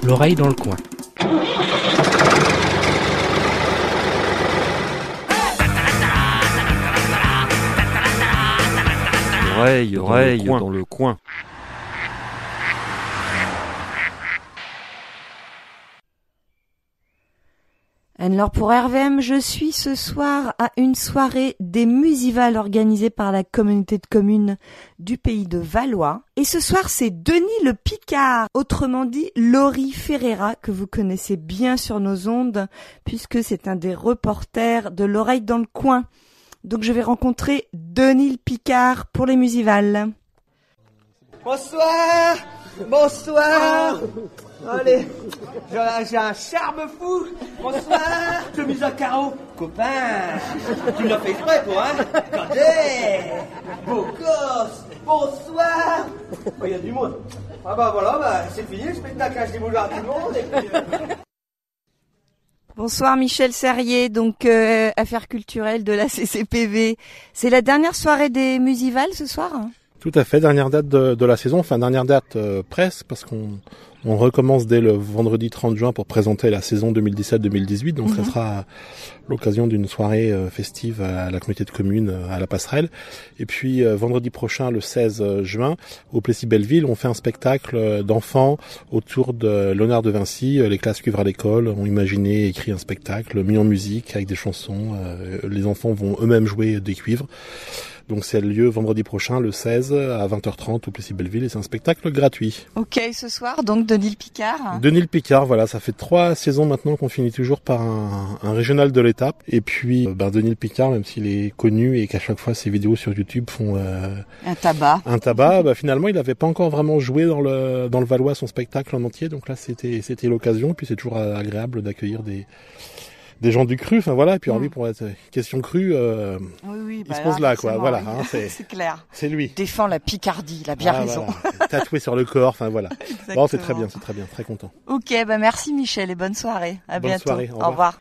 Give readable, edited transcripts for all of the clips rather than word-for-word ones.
L'oreille dans le coin. L'oreille dans le coin. Alors pour RVM, je suis ce soir à une soirée des Musivals organisée par la communauté de communes du pays de Valois. Et ce soir, c'est Denis le Picard, autrement dit Laurie Ferreira, que vous connaissez bien sur nos ondes, puisque c'est un des reporters de l'oreille dans le coin. Donc je vais rencontrer Denis le Picard pour les Musivals. Bonsoir. Bonsoir. Allez, j'ai un charme fou. Bonsoir. Chemise à carreaux. Copain, tu me l'as fait exprès, toi, hein? Regardez, beau gosse. Bonsoir. Il y a du monde. Ah bah voilà, c'est fini le spectacle. Je dis bonjour à tout le monde. Et puis, Bonsoir Michel Serrier, donc affaires culturelles de la CCPV. C'est la dernière soirée des Musivals ce soir? Tout à fait, dernière date de la saison, enfin dernière date presque, parce qu'on recommence dès le vendredi 30 juin pour présenter la saison 2017-2018, donc ça sera l'occasion d'une soirée festive à la communauté de communes à la Passerelle. Et puis vendredi prochain, le 16 juin, au Plessis-Belleville, on fait un spectacle d'enfants autour de Léonard de Vinci. Les classes cuivres à l'école ont imaginé et écrit un spectacle mis en musique avec des chansons. Les enfants vont eux-mêmes jouer des cuivres. Donc c'est lieu vendredi prochain, le 16, à 20h30 au Plessis-Belleville, et c'est un spectacle gratuit. Ok, ce soir, donc Denis le Picard. Denis le Picard, voilà, ça fait 3 saisons maintenant qu'on finit toujours par un régional de l'étape. Et puis, Denis le Picard, même s'il est connu et qu'à chaque fois ses vidéos sur YouTube font un tabac, finalement il n'avait pas encore vraiment joué dans le Valois son spectacle en entier. Donc là, c'était l'occasion. Et puis c'est toujours agréable d'accueillir des gens du cru, enfin voilà, et puis lui pour être question crue, il se pose là, quoi, voilà, hein, c'est clair. C'est lui. Défend la Picardie, il a bien raison. Voilà. Tatoué sur le corps, enfin voilà. Bon, c'est très bien, très content. Ok, merci Michel et bonne soirée. À bonne bientôt. Soirée, au revoir.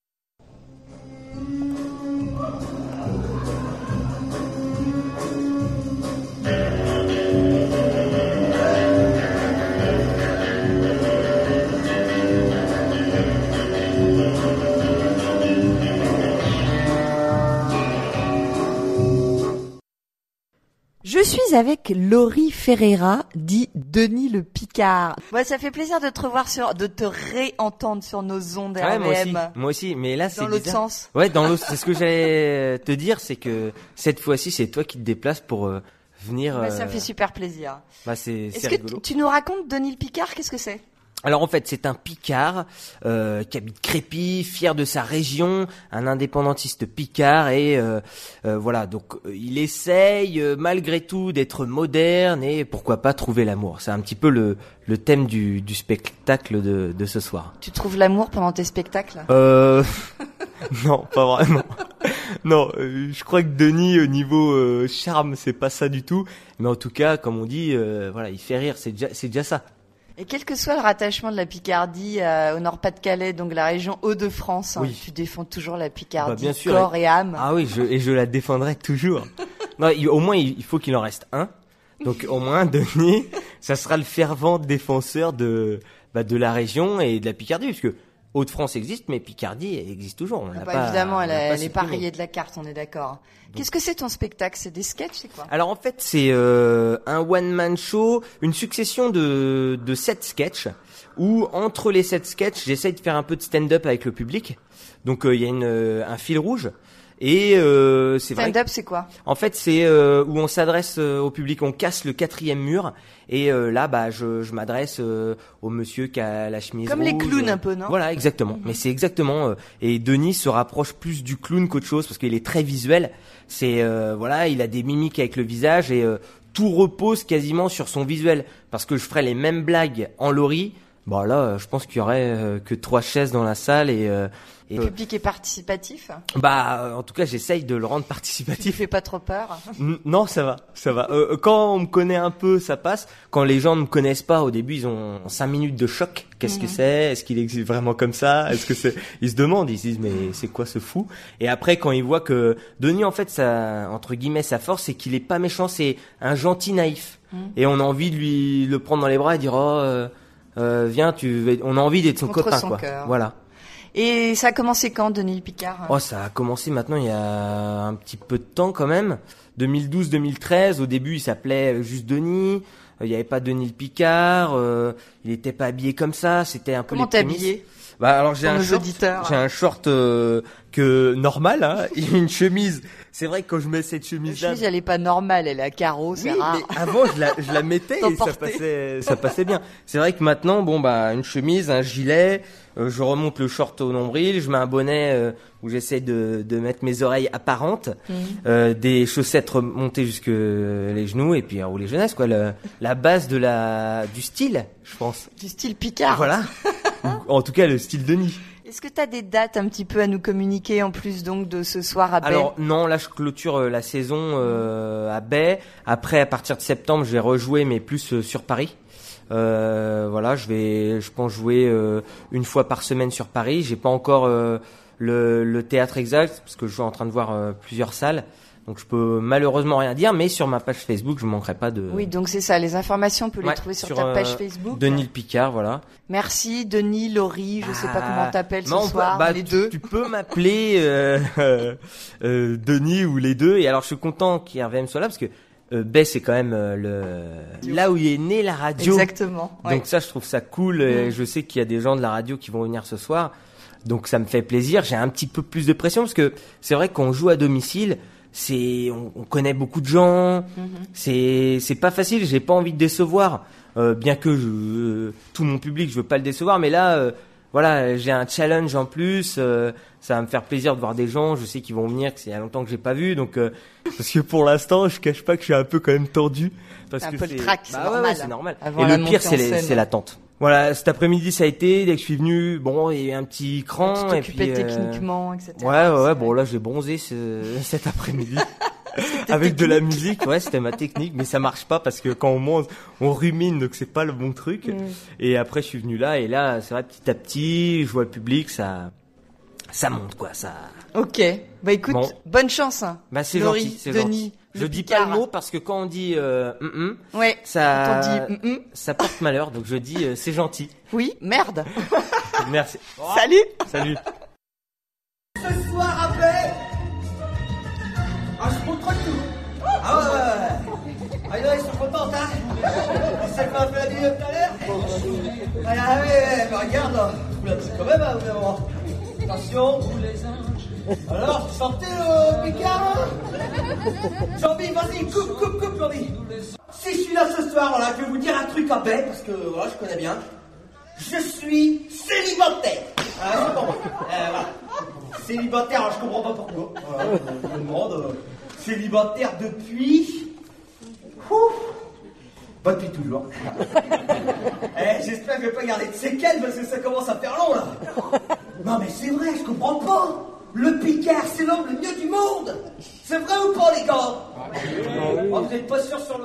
Je suis avec Laurie Ferreira, dit Denis le Picard. Ouais, ça fait plaisir de te revoir de te réentendre sur nos ondes RVM. Moi aussi, mais là c'est dans l'autre bizarre. sens. Ouais, dans l'autre. C'est ce que j'allais te dire, c'est que cette fois-ci, c'est toi qui te déplaces pour venir. Ça me fait super plaisir. C'est Est-ce rigolo. que tu nous racontes Denis le Picard? Qu'est-ce que c'est? Alors en fait, c'est un Picard qui habite Crépy, fier de sa région, un indépendantiste Picard et voilà. Donc il essaye malgré tout d'être moderne et pourquoi pas trouver l'amour. C'est un petit peu le thème du spectacle de ce soir. Tu trouves l'amour pendant tes spectacles? Non, pas vraiment. Non, je crois que Denis au niveau charme, c'est pas ça du tout. Mais en tout cas, comme on dit, voilà, il fait rire, c'est déjà ça. Et quel que soit le rattachement de la Picardie au Nord-Pas-de-Calais, donc la région Hauts-de-France, oui. Tu défends toujours la Picardie, bien sûr, corps et âme. Ah oui, je la défendrai toujours. Non, au moins il faut qu'il en reste un. Donc au moins Denis, ça sera le fervent défenseur de la région et de la Picardie, parce que Hauts-de-France existe, mais Picardie existe toujours. Évidemment, elle est pas rayée de la carte, on est d'accord. Qu'est-ce que c'est ton spectacle? C'est des sketchs, c'est quoi? Alors en fait, c'est un one-man show, une succession de 7 sketchs, où entre les 7 sketchs, j'essaye de faire un peu de stand-up avec le public. Donc il y a un fil rouge. Et c'est vrai. Stand-up, c'est quoi? En fait, c'est où on s'adresse au public, on casse le 4e mur. Et là, je m'adresse au monsieur qui a la chemise comme rouge. les clowns un peu, non? Voilà, exactement. Mais c'est exactement. Et Denis se rapproche plus du clown qu'autre chose parce qu'il est très visuel. C'est voilà, il a des mimiques avec le visage et tout repose quasiment sur son visuel. Parce que je ferais les mêmes blagues en Laurie. Bon là, je pense qu'il y aurait que 3 chaises dans la salle et le public est participatif? En tout cas, j'essaye de le rendre participatif. Tu fais pas trop peur? Non, ça va. Quand on me connaît un peu, ça passe. Quand les gens ne me connaissent pas, au début, ils ont 5 minutes de choc. Qu'est-ce que c'est? Est-ce qu'il existe vraiment comme ça? Ils se demandent, ils se disent, mais c'est quoi ce fou? Et après, quand ils voient que Denis, en fait, entre guillemets, sa force, c'est qu'il est pas méchant, c'est un gentil naïf. Et on a envie de le prendre dans les bras et dire, viens, on a envie d'être son Contre copain, son quoi. cœur. Voilà. Et ça a commencé quand, Denis le Picard? Oh, ça a commencé maintenant il y a un petit peu de temps quand même. 2012-2013. Au début, il s'appelait juste Denis. Il n'y avait pas Denis le Picard. Il était pas habillé comme ça. C'était un peu Comment les t'es prémices. habillé? Bah alors j'ai Pour un nos short, auditeurs. j'ai un short que normal, hein, et une chemise. C'est vrai que quand je mets cette La chemise-là, chemise, elle est pas normale, elle est à carreaux, c'est oui, rare. mais avant je la mettais et ça passait bien. C'est vrai que maintenant, bon bah une chemise, un gilet, je remonte le short au nombril, je mets un bonnet où j'essaie de mettre mes oreilles apparentes, des chaussettes remontées jusque les genoux et puis rouler jeunesse quoi, la base du style, je pense. Du style Picard. Voilà. En tout cas le style Denis. Est-ce que tu as des dates un petit peu à nous communiquer en plus donc de ce soir à Baie? Alors non, là je clôture la saison à Baie. Après à partir de septembre, je vais rejouer mais plus sur Paris. Voilà, je pense jouer une fois par semaine sur Paris. J'ai pas encore le théâtre exact parce que je suis en train de voir plusieurs salles. Donc je peux malheureusement rien dire, mais sur ma page Facebook, je manquerai pas de. Oui, donc c'est ça. Les informations, on peut les trouver sur ta page Facebook. Denis le Picard, voilà. Merci, Denis, Laurie, je sais pas comment t'appelles ce non, soir, les deux. Tu peux m'appeler Denis ou les deux. Et alors je suis content qu'RVM soit là parce que Baie c'est quand même là où il est né la radio. Exactement. Ouais. Donc ça, je trouve ça cool. Et je sais qu'il y a des gens de la radio qui vont venir ce soir. Donc ça me fait plaisir. J'ai un petit peu plus de pression parce que c'est vrai qu'on joue à domicile. On connaît beaucoup de gens. C'est pas facile. J'ai pas envie de décevoir. Bien que tout mon public, je veux pas le décevoir. Mais là, voilà, j'ai un challenge en plus. Ça va me faire plaisir de voir des gens. Je sais qu'ils vont venir, que c'est il y a longtemps que j'ai pas vu. Donc parce que pour l'instant, je cache pas que je suis un peu quand même tordu. Parce c'est que un peu le trac, c'est normal. Ouais, c'est normal. Avant et la le pire, montée en scène. c'est l'attente. Voilà, cet après-midi ça a été, dès que je suis venu, bon, il y a eu un petit cran. Tu t'occupais techniquement, etc. Ouais, bon là j'ai bronzé cet après-midi. Avec de la musique, ouais, c'était ma technique, mais ça marche pas parce que quand on mange, on rumine, donc c'est pas le bon truc. Et après je suis venu là, et là, c'est vrai, petit à petit, je vois le public, ça monte quoi, ça. Ok, bah écoute, bonne chance. Hein. Bah c'est Laurie, gentil, c'est Denis, gentil. Je dis pas le mot parce que quand on dit ouais, ça, quand on dit ça porte malheur, donc je dis c'est gentil. Oui, merde. Merci. Salut. Salut. Ce soir à Baie, je montre tout. Ah ouais. Ah là, ils sont contents, hein. C'est qu'on a fait la vidéo tout à l'heure. Ah ouais, mais regarde, c'est quand même un moment. Attention. Alors, chantez le Picard, hein. Jean-Mi, vas-y, coupe, Jean-Mi. Si je suis là ce soir, voilà, je vais vous dire un truc à Baie, parce que voilà, je connais bien. Je suis célibataire. Ah, c'est bon. Voilà. Célibataire, alors je comprends pas pourquoi. Voilà, je me demande. Célibataire depuis. Pas depuis toujours. J'espère que je vais pas garder de séquelles parce que ça commence à faire long là. Non mais c'est vrai, je comprends pas. Le Picard, c'est l'homme le mieux du monde. C'est vrai ou pas les gars? Oh, vous êtes pas sûr sur le.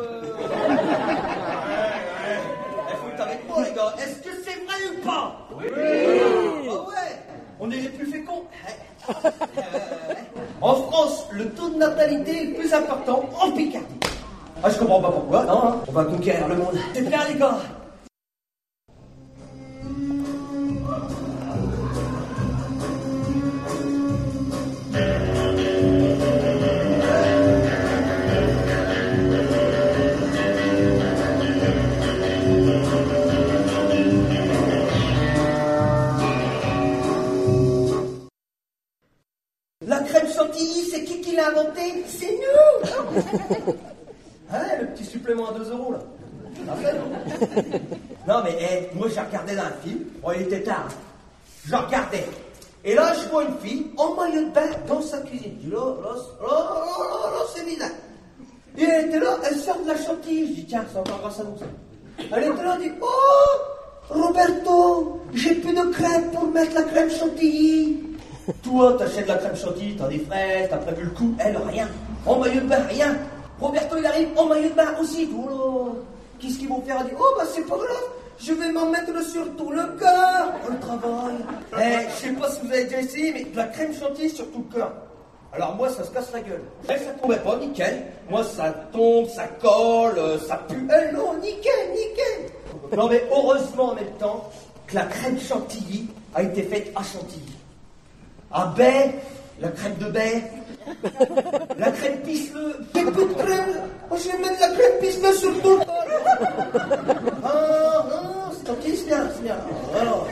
Faut être avec moi les gars. Est-ce que c'est vrai ou pas? Oui. Oh ouais. On est les plus féconds. En France, le taux de natalité est le plus important en Picardie. Ah, je comprends pas pourquoi, non, hein. On va conquérir le monde. C'est bien, les gars. La crème chantilly, c'est qui l'a inventé? C'est nous. Hein, le petit supplément à 2 € là. Non mais moi j'ai regardé dans un film, il était tard. Je regardais. Et là je vois une fille en maillot de bain dans sa cuisine. Je dis là, c'est bizarre. Et elle était là, elle sort de la chantilly. Je dis tiens, c'est encore grâce à nous ça. Elle était là, elle dit oh Roberto, j'ai plus de crème pour mettre la crème chantilly. Toi t'achètes de la crème chantilly, t'as des fraises, t'as prévu le coup, elle rien. En maillot de bain, rien. Roberto il arrive en maillot de bain aussi. Oh là, qu'est-ce qu'ils vont faire? Elle dit oh bah c'est pas grave, je vais m'en mettre sur tout le corps. Oh le travail. Je sais pas si vous avez déjà essayé, mais de la crème chantilly sur tout le corps. Alors moi ça se casse la gueule. Ça tombait pas, nickel. Moi ça tombe, ça colle, ça pue. Non, nickel. Non mais heureusement en même temps que la crème chantilly a été faite à Chantilly. À Baie, la crème de Baie, la crème pisseleux. Mais peu de crème, oh, je vais mettre la crème pisseleux sur tout le corps. Ah non, c'est tranquille, c'est bien, c'est bien. Alors.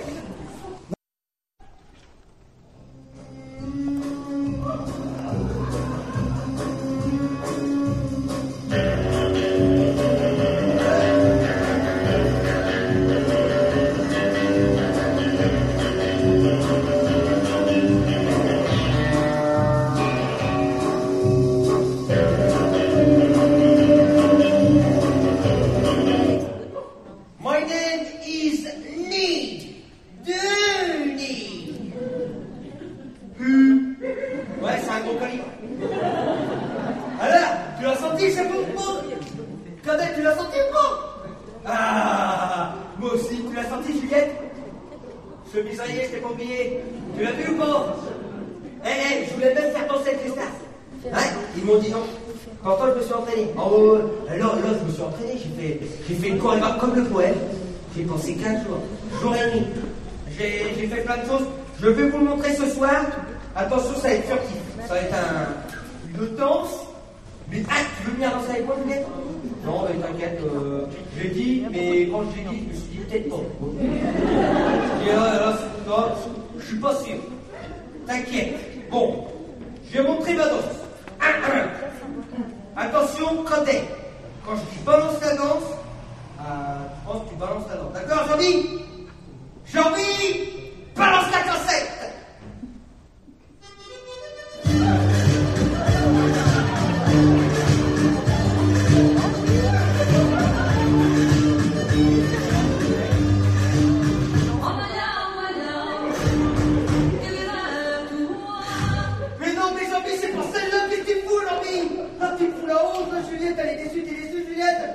J'ai fait une chorégraphie comme le poète. J'ai pensé 15 jours, jour et nuit. J'ai fait plein de choses. Je vais vous le montrer ce soir. Attention, ça va être furtif. Ça va être une danse. Mais tu veux venir danser avec moi, Juliette? Non, mais t'inquiète. J'ai dit, mais quand j'ai dit, je me suis dit peut-être pas. Et là, je suis pas sûr. T'inquiète. Bon, je vais montrer ma danse. Attention, quand je dis balance la danse, je pense que tu balances la danse. D'accord, Jean-Bi, balance la cassette. Mais non, mais Jean-Bi, c'est pour celle-là que tu fous, Jean-Bi. Ah, tu fous la honte, Juliette, elle est déçue, Juliette.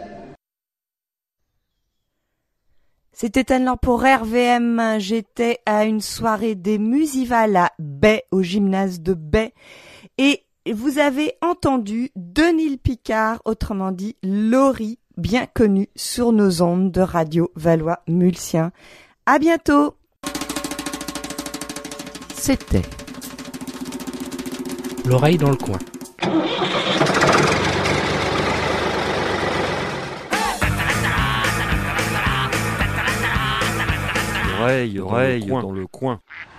C'était alors pour RVM. J'étais à une soirée des Musivals à Baie, au gymnase de Baie. Et vous avez entendu Denis Picard, autrement dit Laurie, bien connu sur nos ondes de Radio Valois-Mulsien. À bientôt. C'était L'oreille dans le coin. L'oreille dans le coin.